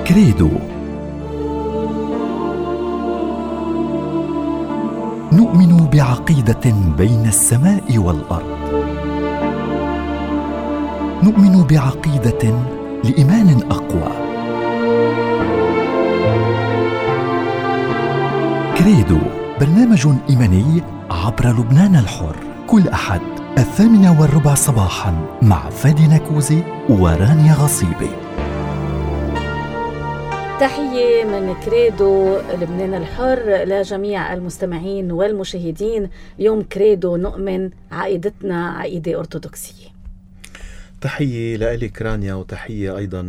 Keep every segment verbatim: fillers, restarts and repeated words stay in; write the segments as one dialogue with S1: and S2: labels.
S1: كريدو. نؤمن بعقيدة بين السماء والأرض. نؤمن بعقيدة لإيمان أقوى. كريدو برنامج إيماني عبر لبنان الحر، كل أحد الثامنة والربع صباحا مع فادي نكوزي ورانيا غصيبي.
S2: تحية من كريدو لبنان الحر لجميع المستمعين والمشاهدين. اليوم كريدو نؤمن عقيدتنا عقيدة أرثوذكسية.
S3: تحية لك رانيا، وتحية أيضا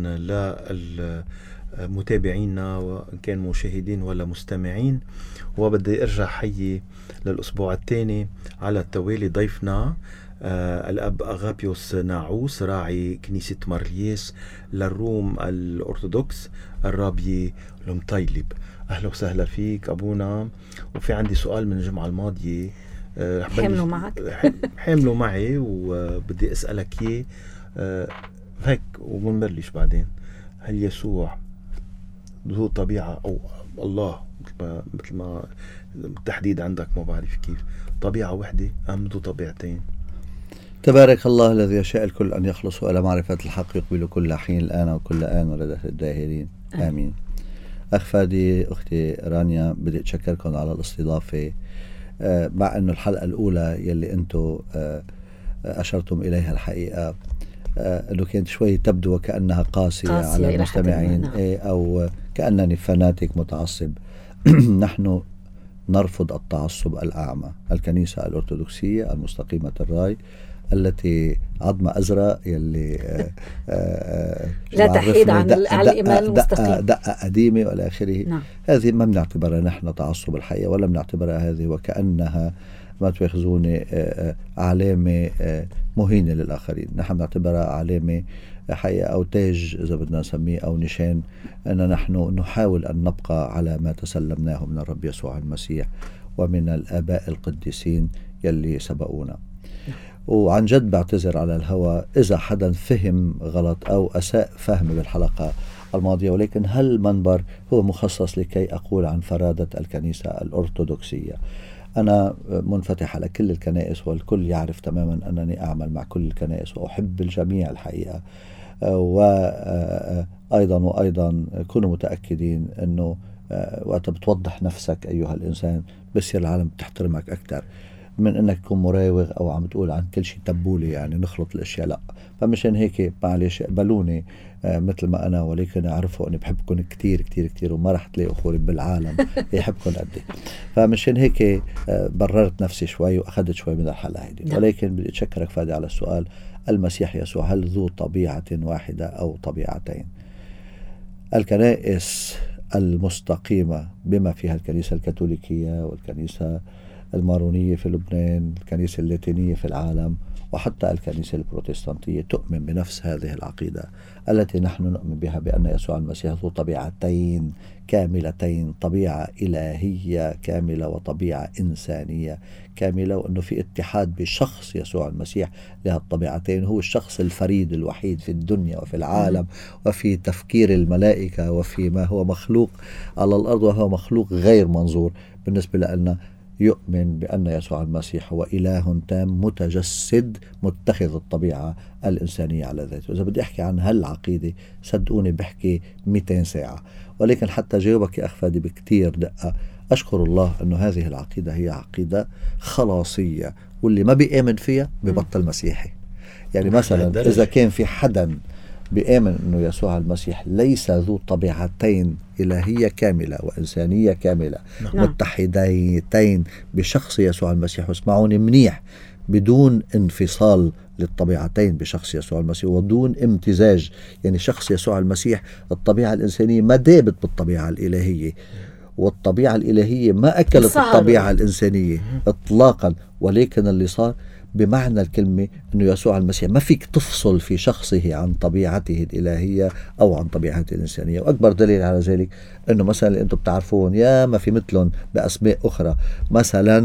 S3: للمتابعين وإن كان مشاهدين ولا مستمعين. وبدي أرجع حيي للأسبوع الثاني على التوالي ضيفنا آه الأب أغابيوس ناعوس، راعي كنيسة مارليس للروم الأرثوذكس الرابية المطيلب. أهلا وسهلا فيك أبونا. وفي عندي سؤال من الجمعة الماضية آه
S2: حملوا معك
S3: حملوا معي وبدي أسألك إيه آه هيك ونبلش بعدين. هل يسوع ذو طبيعة أو الله مثل ما التحديد عندك ما بعرف كيف طبيعة وحدة أم ذو طبيعتين؟
S4: تبارك الله الذي يشاء الكل أن يخلصوا إلى معرفة الحق، يقبل كل حين الآن وكل آن ولدى الداهرين آمين. أخ فادي، أختي رانيا، بدي أتشكركم على الاستضافة. آه مع أنه الحلقة الأولى يلي أنتم آه أشرتم إليها الحقيقة آه أنه كانت شوي تبدو وكأنها قاسية, قاسية على المستمعين، إيه أو كأنني فاناتيك متعصب. نحن نرفض التعصب الأعمى. الكنيسة الأرثوذكسية المستقيمة الراي التي عظم أزرق يلي آآ آآ
S2: لا تحيد عن الإيمان المستقيم،
S4: دقة قديمة والى آخره.
S2: نعم.
S4: هذه ما بنعتبرها نحن تعصب الحقيقة، ولا بنعتبرها هذه وكأنها ما تأخذوني علامة مهينة للآخرين. نحن بنعتبرها علامة حقيقة أو تاج إذا بدنا نسميه أو نشان، أن نحن نحاول أن نبقى على ما تسلمناه من الرب يسوع المسيح ومن الآباء القديسين يلي سبقونا. وعن جد بعتذر على الهوى إذا حدا فهم غلط أو أساء فهم بالحلقة الماضية، ولكن هالمنبر هو مخصص لكي أقول عن فرادة الكنيسة الأرثوذكسية. أنا منفتح على كل الكنائس، والكل يعرف تماما أنني أعمل مع كل الكنائس وأحب الجميع الحقيقة. وأيضا وأيضا كونوا متأكدين أنه وقت بتوضح نفسك أيها الإنسان بصير العالم تحترمك أكثر من أنك تكون مراوغ أو عم تقول عن كل شيء تبولي، يعني نخلط الأشياء. لا، فمشان هيك معلش اقبلوني آه مثل ما أنا، ولكن أعرفوا أني بحبكم كتير كتير كتير، وما رح تلاقوا أخوري بالعالم يحبكم قدي. فمشان هيك آه بررت نفسي شوي وأخذت شوي من الحلقة هيدي. ولكن بدي أتشكرك فادي على السؤال. المسيح يسوع هل ذو طبيعة واحدة أو طبيعتين؟ الكنائس المستقيمة بما فيها الكنيسة الكاثوليكية والكنيسة المارونية في لبنان، الكنيسة اللاتينية في العالم، وحتى الكنيسة البروتستانتية تؤمن بنفس هذه العقيدة التي نحن نؤمن بها، بأن يسوع المسيح ذو طبيعتين كاملتين، طبيعة إلهية كاملة وطبيعة إنسانية كاملة، وأنه في اتحاد بشخص يسوع المسيح لها الطبيعتين. هو الشخص الفريد الوحيد في الدنيا وفي العالم وفي تفكير الملائكة وفي ما هو مخلوق على الأرض، وهو مخلوق غير منظور بالنسبة لنا. يؤمن بأن يسوع المسيح هو إله تام متجسد متخذ الطبيعة الإنسانية على ذاته. إذا بدي أحكي عن هالعقيدة صدقوني بحكي مئتين ساعة، ولكن حتى جاوبك يا أخ فادي بكتير دقة. أشكر الله أنه هذه العقيدة هي عقيدة خلاصية، واللي ما بيآمن فيها ببطل مسيحي. يعني مثلا إذا كان في حدا بيآمن أنه يسوع المسيح ليس ذو طبيعتين إلهية كاملة وإنسانية كاملة
S2: نعم.
S4: متحدتين بشخص يسوع المسيح، واسمعوني منيح، بدون انفصال للطبيعتين بشخص يسوع المسيح ودون امتزاج. يعني شخص يسوع المسيح الطبيعة الإنسانية ما دابت بالطبيعة الإلهية، والطبيعة الإلهية ما أكلت الطبيعة الإنسانية إطلاقا. ولكن اللي صار بمعنى الكلمة أنه يسوع المسيح ما فيك تفصل في شخصه عن طبيعته الإلهية أو عن طبيعته الإنسانية. وأكبر دليل على ذلك أنه مثلا أنتم بتعرفون يا ما في مثلهم بأسماء أخرى، مثلا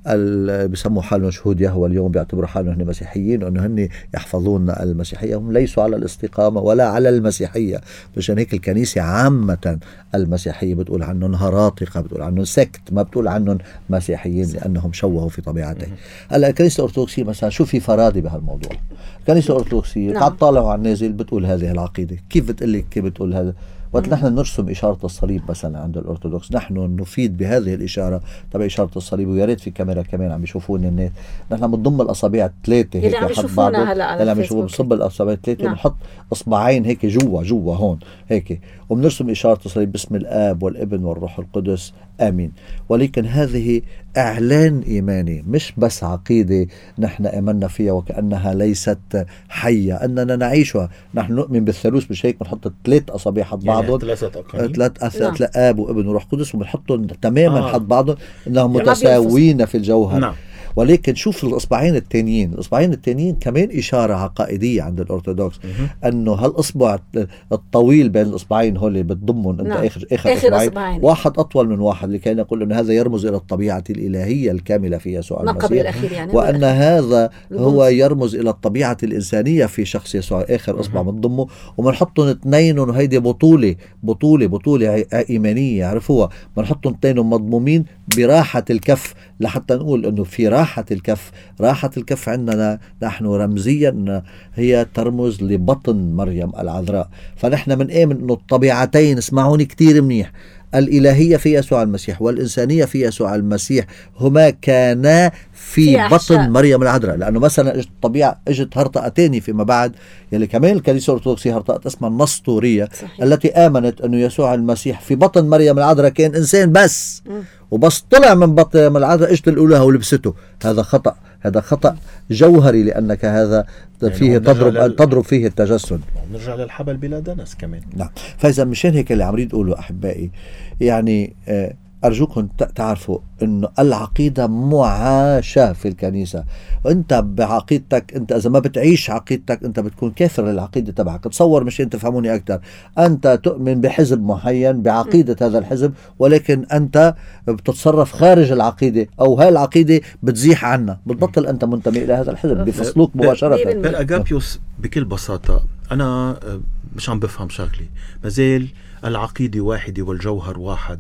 S4: بيسموا حالهم شهود يهوه اليوم، بيعتبروا حالهم هن مسيحيين وأنه هن يحفظون المسيحية. هم ليسوا على الاستقامة ولا على المسيحية. مشان هيك الكنيسة عامة المسيحية بتقول عنهم هراطقة، بتقول عنهم سكت، ما بتقول عنهم مسيحيين لأنهم شوهوا في طبيعته. هلا الكنيسة الأرثوذكسية مثلا شو في فرادة بهالموضوع؟ الكنيسة الأرثوذكسية نعم. قاعد طالعوا على النازل بتقول هذه العقيدة. كيف بتقلك كيف بتقول هذا؟ وقت نحن نرسم إشارة الصليب مثلا عند الأرثوذكس، نحن نفيد بهذه الإشارة تبع إشارة الصليب. ويا ريت في كاميرا كمان عم يشوفوني الناس، نحن بنضم الأصابع ثلاثة هيك
S2: حد بعض،
S4: اللي عم يشوفوا بنصب الأصابع ثلاثة نعم. ونحط إصبعين هيك جوا جوا هون هيك، وبنرسم إشارة الصليب باسم الآب والابن والروح القدس آمين. ولكن هذه إعلان إيماني، مش بس عقيدة نحن آمنا فيها وكأنها ليست حية، أننا نعيشها. نحن نؤمن بالثالوث، مش هيك بنحط ثلاث أصابع حد بعضهم، يعني ثلاث ثلاث آب وابن وروح قدس، وبنحطهم تماما آه. حد بعضهم أنهم متساويين في الجوهر نعم. ولكن شوف الإصبعين التانيين، الإصبعين التانيين كمان إشارة عقائدية عند الأرثوذكس، أنه هالإصبع الطويل بين الإصبعين هولي بتضمهم أنت نعم. آخر, آخر, آخر إصبعين. إصبعين واحد أطول من واحد، لكي نقول أن هذا يرمز إلى الطبيعة الإلهية الكاملة في يسوع المسيح، يعني وأن هذا هو يرمز إلى الطبيعة الإنسانية في شخص يسوع. آخر إصبع بنضمه ومنحطهم اثنين، وهيدي بطولة بطولة بطولة إيمانية يعرفوها، بنحطهم اثنين مضمومين براحة الكف، لحتى نقول أنه في راحة الكف. راحة الكف عندنا نحن رمزيا هي ترمز لبطن مريم العذراء. فنحن من آمن أنه الطبيعتين، اسمعوني كتير منيح، الإلهية في يسوع المسيح والإنسانية في يسوع المسيح هما كانا في بطن مريم العذراء. لأنه مثلا اجت الطبيعة اجت هرطقة تاني فيما بعد، يلي كمان الكنيسة الأرثوذكسية هرطقة اسمها النسطورية صحيح. التي آمنت أنه يسوع المسيح في بطن مريم العذراء كان إنسان بس م. وبس طلع من بطن مريم العذراء اجت الأولى ولبسته. هذا خطأ، هذا خطأ جوهري، لأنك هذا فيه يعني تضرب لل... تضرب فيه التجسد.
S3: نرجع للحبل بلا دنس كمان
S4: نعم. فإذا مشان هيك اللي عم ريد أقوله أحبائي، يعني أرجوكم تعرفوا أنه العقيدة معاشة في الكنيسة. وأنت بعقيدتك، أنت إذا ما بتعيش عقيدتك أنت بتكون كافر للعقيدة تبعك. تصور مشان تفهموني أكثر، أنت تؤمن بحزب معين بعقيدة هذا الحزب، ولكن أنت بتتصرف خارج العقيدة، أو هاي العقيدة بتزيح عنا، بتبطل أنت منتمي إلى هذا الحزب، بفصلوك مباشرة.
S3: بالأغابيوس بكل بساطة أنا مش عم بفهم شغلي، مازال العقيدة واحدة والجوهر واحد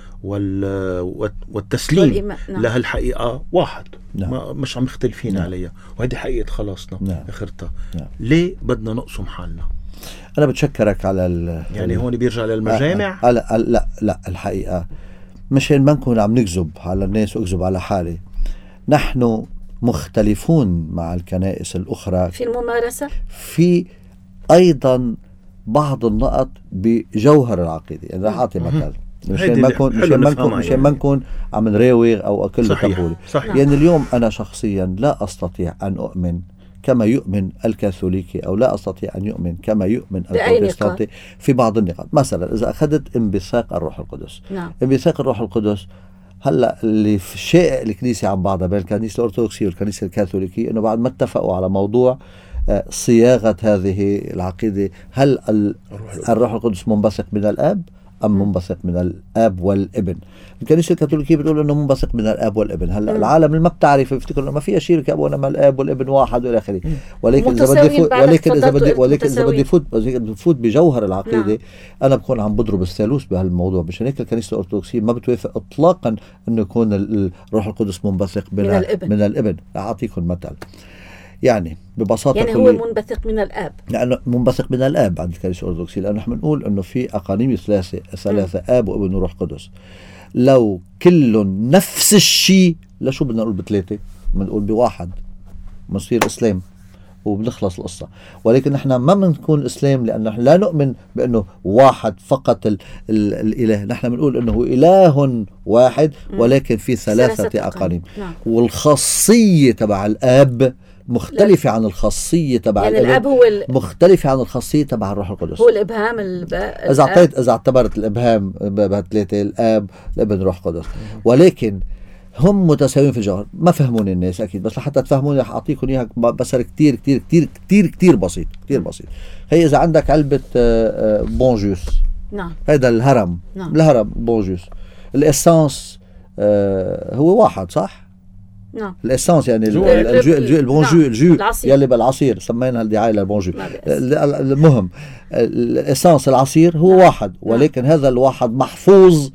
S3: والتسليم نعم. لها الحقيقة واحد نعم. ما مش عم مختلفين نعم. عليها، وهذه حقيقة خلاصنا نعم. اخرتها نعم. ليه بدنا نقسم حالنا؟
S4: أنا بتشكرك على ال
S3: يعني هون بيرجع للمجامع
S4: آه آه لا لا الحقيقة مشان ما نكون عم نكذب على الناس وأكذب على حالي، نحن مختلفون مع الكنائس الأخرى
S2: في الممارسة،
S4: في أيضا بعض النقط بجوهر العقيدة. يعني رح أعطي مثال مشان ما نكون مشان ما نكون مشان ما نكون عم نراوغ او اكل بقولي. يعني اليوم انا شخصيا لا استطيع ان اؤمن كما يؤمن الكاثوليكي، او لا استطيع ان يؤمن كما يؤمن البروتستانتي في بعض النقاط. مثلا اذا اخذت انبثاق الروح القدس نعم. انبثاق الروح القدس هلا اللي في شائع الكنيسه عن بعضها بين الكنيسه الارثوذكسيه والكنيسه الكاثوليكيه انه بعد ما اتفقوا على موضوع صياغه هذه العقيده، هل الروح القدس منبثق من الاب أم منبثق من الآب والابن؟ الكنيسة الكاثوليكية بتقول إنه منبثق من الآب والابن. هلا العالم اللي ما بتعرف يفتكر إنه ما فيها شركة أبونا الآب والابن واحد وإلى آخره. ولكن إذا بدي فوت ولكن إذا بدي ولكن إذا بدي فوت بفوت بجوهر العقيدة نعم. أنا بكون عم بضرب الثالوث بهالموضوع. مشان هيك الكنيسة الأرثوذكسية ما بتوافق إطلاقا إنه يكون الروح القدس منبثق من, من الابن. من الابن. أعطيكم مثل، يعني ببساطة
S2: يعني هو منبثق من الآب،
S4: لأنه منبثق من الآب عند الكنيسة الأرثوذكسية، لأنه نحن بنقول أنه في أقانيم ثلاثة ثلاثة آب وابن وروح قدس. لو كلهم نفس الشيء لشو بدنا نقول بثلاثة؟ بنقول بواحد بنصير إسلام وبنخلص القصة. ولكن نحن ما بنكون إسلام لأن نحن لا نؤمن بأنه واحد فقط ال ال الإله. نحن بنقول أنه إله واحد ولكن في ثلاثة أقانيم نعم. والخاصية تبع الآب مختلفة عن الخاصية تبع
S2: يعني الأب، هو
S4: مختلفة عن الخاصية تبع الروح القدس.
S2: هو الإبهام الب...
S4: إذا اعطيت إذا اعتبرت الإبهام بثلاثة، الآب الابن روح قدس، ولكن هم متساويين في الجوهر. ما فهموني الناس أكيد، بس لحتى تفهموني رح أعطيكم إياها بسر كتير كتير كتير كتير كتير بسيط كتير بسيط. هي إذا عندك علبة بونجوس
S2: نعم،
S4: هذا الهرم
S2: نعم.
S4: الهرم بونجوس، الإسانس هو واحد صح؟
S2: نعم.
S4: الاسانس يعني
S3: جو-
S4: الجو الجو البونجو
S2: نعم.
S4: الجو
S2: العصير.
S4: يلي بالعصير سمينا الدعايه للبونجو.
S2: ما بأس.
S4: ال- ال- المهم الاسانس العصير هو واحد، ولكن هذا الواحد محفوظ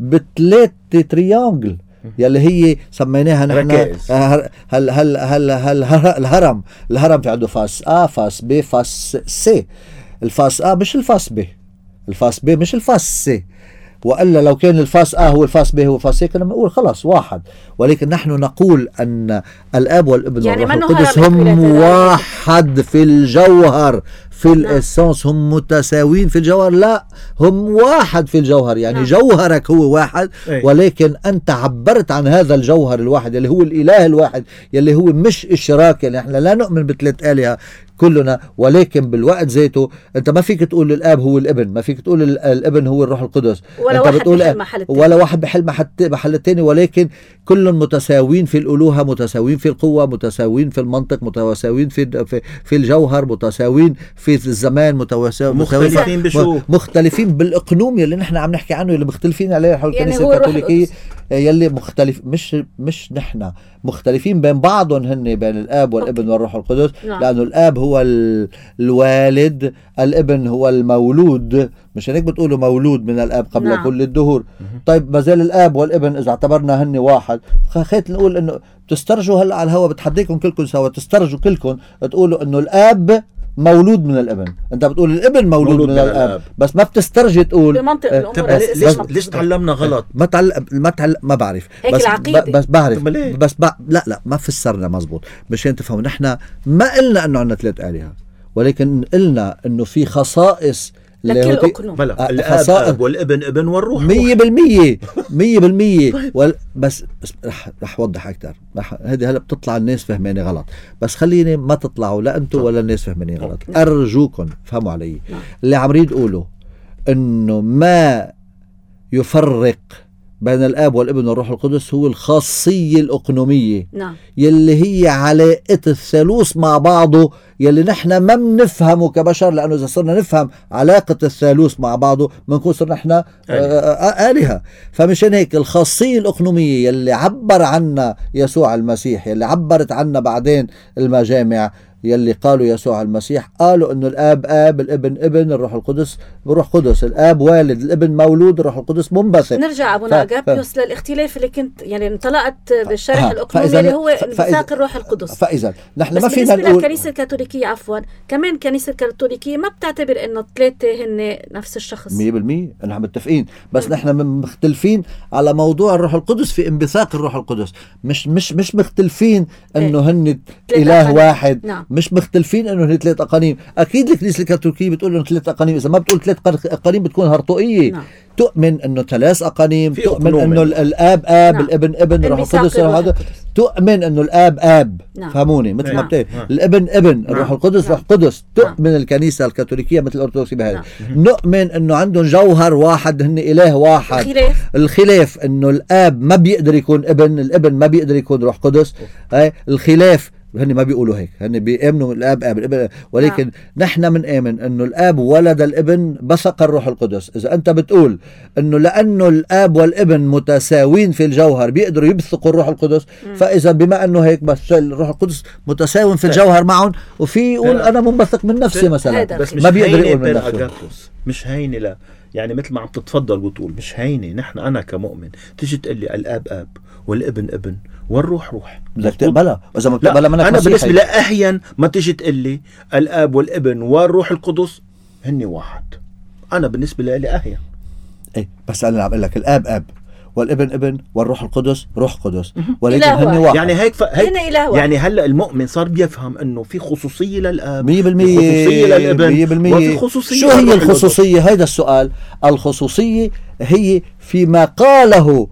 S4: بثلاث تريانجل يلي هي سميناها نحن
S3: ركائز.
S4: هل هل هل هل هل الهرم. الهرم في عنده فاس A فاس B فاس C. الفاس A مش الفاس B، الفاس B مش الفاس C، وإلا لو كان الفاس A هو الفاس B هو الفاس C كنا بنقول خلاص واحد، ولكن نحن نقول أن الآب والابن
S2: يعني
S4: والروح
S2: منه
S4: القدس
S2: هرم
S4: هم
S2: إكويلاترال.
S4: واحد في الجوهر، في
S2: نعم.
S4: الاسانس هم متساويين في الجوهر، لا هم واحد في الجوهر، يعني
S2: نعم.
S4: جوهرك هو واحد،
S3: أي.
S4: ولكن أنت عبرت عن هذا الجوهر الواحد اللي هو الإله الواحد يلي هو مش إشراك. يعني احنا لا نؤمن بثلاث آلهة كلنا، ولكن بالوقت ذاته انت ما فيك تقول الاب هو الابن، ما فيك تقول ال- الابن هو الروح القدس،
S2: ولا
S4: انت
S2: واحد
S4: بتقول
S2: بحل محل التاني.
S4: ولا واحد بحل محل محل التاني، ولكن كلهم متساويين في الالوهه، متساويين في القوه، متساويين في المنطق، متساويين في في, في الجوهر، متساويين في الزمان، متساويين
S3: مختلفين بشو؟
S4: مختلفين بالاقنوم اللي نحن عم نحكي عنه، اللي مختلفين عليه حول
S2: يعني
S4: الكنيسه
S2: هو الروح
S4: الكاثوليكيه،
S2: القدس.
S4: يلي مختلف مش مش نحن مختلفين بين بعضهم، هن بين الاب والابن والروح القدس.
S2: نعم.
S4: لانه الاب هو ال- الوالد، الابن هو المولود، مش هيك بتقولوا مولود من الاب قبل
S2: نعم.
S4: كل الدهور. طيب ما زال الاب والابن اذا اعتبرنا هن واحد، خيت نقول انه تسترجوا هلا على الهواء، بتحديكم كلكم سوا تسترجوا كلكم تقولوا انه الاب مولود من الابن. انت بتقول الابن مولود,
S3: مولود
S4: من,
S3: من
S4: الاب.
S3: الآب.
S4: بس ما بتسترجي تقول
S2: بمنطق
S4: آه،
S2: الأمور
S3: طب
S2: الأساسية.
S3: ليش
S2: بس-
S3: ليش تعلمنا غلط؟
S4: ما تعل... ما تعل... ما بعرف
S2: هيك
S4: بس
S2: العقيدة.
S4: ب... بس بعرف
S3: طب ليه؟
S4: بس ب... لا لا ما فسرنا مزبوط مشان تفهموا. نحن ما قلنا انه عندنا ثلاث آلهة، ولكن قلنا انه في خصائص
S2: لكل
S4: لاهوتي-
S2: أقنوم.
S3: بلا
S4: آه،
S3: الاب
S4: خصائص-
S3: اب والابن ابن والروح
S4: مية بالمية مية بالمية وال... بس بس رح رح اوضح اكثر. رح هذه هلا بتطلع الناس فهماني غلط، بس خليني ما تطلعوا لا انتم ولا الناس فهماني غلط. ارجوكم فهموا علي.
S2: نعم.
S4: اللي عم ريد اقوله انه ما يفرق بين الاب والابن والروح القدس هو الخاصيه الاقنوميه
S2: نعم.
S4: يلي هي علاقة الثالوث مع بعضه، يلي نحن ما بنفهمه كبشر، لأنه إذا صرنا نفهم علاقة الثالوث مع بعضه بنكون صرنا نحن آلهة. فمشان هيك الخاصية الأقنومية يلي عبر عنا يسوع المسيح، يلي عبرت عنا بعدين المجامع يلي قالوا يسوع المسيح، قالوا انه الاب اب، الابن ابن، الروح القدس روح قدس، الاب والد، الابن مولود، الروح القدس منبثق.
S2: نرجع ابونا
S4: ف-
S2: اغابيوس للاختلاف اللي كنت يعني انطلقت بالشرح
S4: ها،
S2: الاقنومي
S4: فإذا-
S2: اللي هو
S4: ف- فإذا-
S2: انبثاق الروح القدس.
S4: فاذا نحن
S2: بس
S4: ما فينا
S2: بالنسبه
S4: نقول
S2: للكنيسه الكاثوليكيه عفوا كمان الكنيسه الكاثوليكيه ما بتعتبر انه الثلاثه هن نفس الشخص.
S4: مية بالمية نحن متفقين، بس نحن م- مختلفين على موضوع الروح القدس في انبثاق الروح القدس، مش مش مش مختلفين انه هن
S2: ثلاث
S4: اله
S2: أقانيم.
S4: واحد.
S2: نعم.
S4: مش مختلفين انه هن ثلاث اقانيم. اكيد الكنيسه الكاثوليكيه بتقول انه ثلاث اقانيم، اذا ما بتقول ثلاث قر- اقانيم بتكون هرطوقيه.
S2: نعم.
S4: تؤمن انه ثلاث اقانيم،
S3: في
S4: تؤمن
S3: أقنوم
S4: انه ال-
S3: يعني.
S4: الاب اب،
S2: نعم.
S4: الابن ابن، الروح
S2: انبثاق
S4: القدس
S2: الروح
S4: هذا،
S2: القدس.
S4: تؤمن انه الاب اب.
S2: نعم.
S4: فهموني مثل ما
S2: نعم.
S4: بتقول
S3: نعم.
S4: الابن ابن، الروح القدس
S2: نعم.
S4: روح قدس.
S2: نعم.
S4: تؤمن الكنيسه الكاثوليكيه مثل الارثوذكسيه بهذا.
S2: نعم.
S4: نؤمن انه عندهم جوهر واحد، هن اله واحد.
S2: الخلاف
S4: الخلاف انه الاب ما بيقدر يكون ابن، الابن ما بيقدر يكون روح قدس. هاي الخلاف، هن ما بيقولوا هيك، هن بيامنوا الاب اب الابن، ولكن
S2: نعم.
S4: نحن بنآمن انه الاب ولد الابن بثق الروح القدس. اذا انت بتقول انه لانه الاب والابن متساوين في الجوهر بيقدروا يبثقوا الروح القدس، فاذا بما انه هيك بس الروح القدس متساوي في الجوهر معهم، وفي يقول
S3: لا.
S4: انا منبثق من نفسي مثلا،
S2: هذا
S3: بس مش
S4: ما بيقدر
S3: هينة
S4: يقول من
S3: بير
S4: نفسه.
S3: أغابيوس، مش هينة. لا يعني مثل ما عم تتفضل وتقول مش هينة. نحن أنا كمؤمن تيجي تقول لي الآب آب والابن ابن والروح روح،
S4: بدك تقبلها، واذا ما
S3: لا
S4: بتقبلها منك
S3: أنا
S4: مسيحي.
S3: بالنسبة لي أحيانا ما تيجي تقول لي الآب والابن والروح القدس هني واحد، أنا بالنسبة لي أحيانا.
S4: ايه بس انا عم اقول لك الاب اب والابن ابن والروح القدس روح قدس، ولكن
S2: إله
S4: هن
S2: واحد.
S4: واحد.
S3: يعني هيك ف... هيك
S2: هن إله واحد.
S3: يعني هلا المؤمن صار بيفهم انه في خصوصية للآب،
S4: مية
S3: في
S4: بالمية
S3: خصوصية للابن،
S4: مية بالمية.
S3: وفي خصوصية
S4: شو هي
S3: للروح القدس.
S4: الخصوصية؟ هيدا السؤال. الخصوصية هي فيما قاله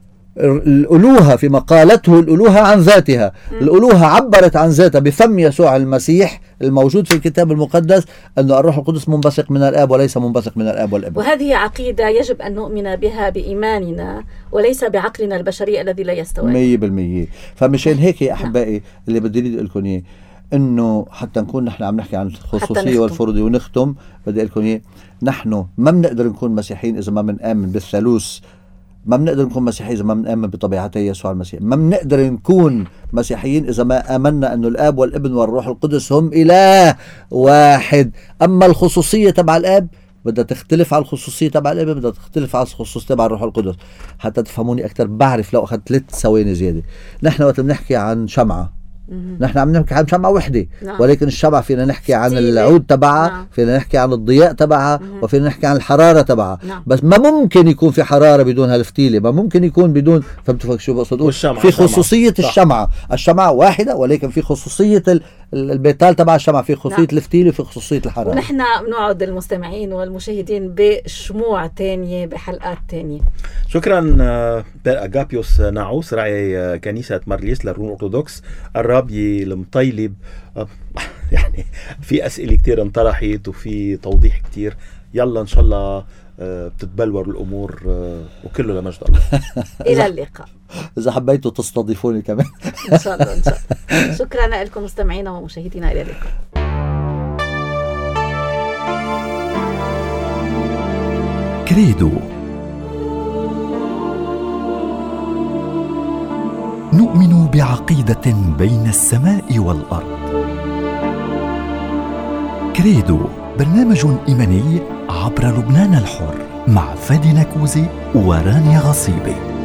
S4: الألوهة، فيما قالته الألوهة عن ذاتها. الألوهة عبرت عن ذاتها بفم يسوع المسيح الموجود في الكتاب المقدس، أن الروح القدس منبثق من الآب وليس منبثق من الآب والابن.
S2: وهذه عقيدة يجب أن نؤمن بها بإيماننا وليس بعقلنا البشري الذي لا يستوعب.
S4: مية بالمية. فمشان هيك يا أحبائي اللي بدي أريد لكم إياه، إنه حتى نكون نحن عم نحكي عن الخصوصية
S2: نختم.
S4: والفروضية ونختم، بدي أقول لكم إياه، نحن ما بنقدر نكون مسيحيين إذا ما بنآمن بالثالوث ما بنقدر نكون مسيحيين إذا ما بنآمن بطبيعتي يسوع المسيح. ما بنقدر نكون مسيحيين إذا ما آمنا أنه الآب والابن والروح القدس هم إله واحد. أما الخصوصية تبع الآب بدها تختلف عن الخصوصية تبع الابن، بدها تختلف عن الخصوصية تبع الروح القدس. حتى تفهموني أكثر بعرف لو أخذت ثلاث ثواني زيادة. نحن وقت بنحكي عن شمعة، نحن عم نحكي عن شمعة وحدة،
S2: نعم.
S4: ولكن الشمعة فينا نحكي عن
S2: ستيلة.
S4: العود تبعها،
S2: نعم.
S4: فينا نحكي عن الضياء تبعها، وفينا نحكي عن الحرارة تبعها.
S2: نعم.
S4: بس ما ممكن يكون في حرارة بدون هالفتيلة، ما ممكن يكون بدون، فهمتوا شو بقصد أقول؟ في خصوصية شمعة. الشمعة الشمعة واحدة، ولكن في خصوصية البيتال تبع الشمعة، في خصوصية نعم. الفتيلة، وفي خصوصية الحرارة.
S2: ونحن بنوعد المستمعين والمشاهدين بشموع تانية بحلقات تانية.
S3: شكرا بير أغابيوس ناعوس راعي كنيسة مارليس للروم أرثوذكس الرابي المطيلب. يعني في أسئلة كتير انطرحت وفي توضيح كتير. يلا إن شاء الله بتتبلور الأمور وكله لمجد الله.
S2: إلى اللقاء.
S4: إذا حبيتوا تستضيفوني كمان
S2: إن شاء الله إن شاء الله. شكرا لكم مستمعينا ومشاهدينا، إلى اللقاء.
S1: كريدو. نؤمن بعقيدة بين السماء والأرض. كريدو برنامج إيماني عبر لبنان الحر مع فادي نكوزي ورانيا غصيبي.